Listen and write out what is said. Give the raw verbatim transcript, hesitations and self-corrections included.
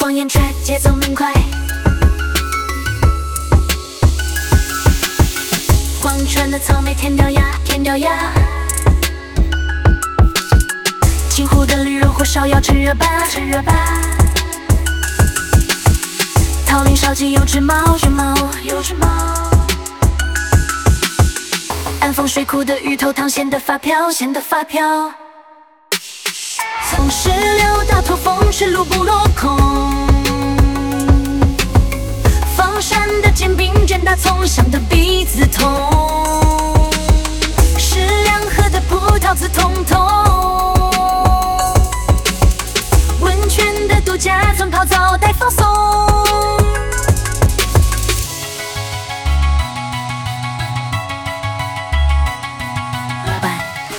望眼却节奏明快。黄川的草莓甜掉牙，甜掉牙。金湖的驴肉火烧要趁热吧，趁热吧。桃林烧鸡有只猫，有猫，有只猫。安丰水库的鱼头汤咸得发飘，咸得发飘。从石榴到驼峰，是路不落空。房山的煎饼卷大葱，香得鼻子痛。是两河的葡萄籽通通。温泉的度假村泡澡。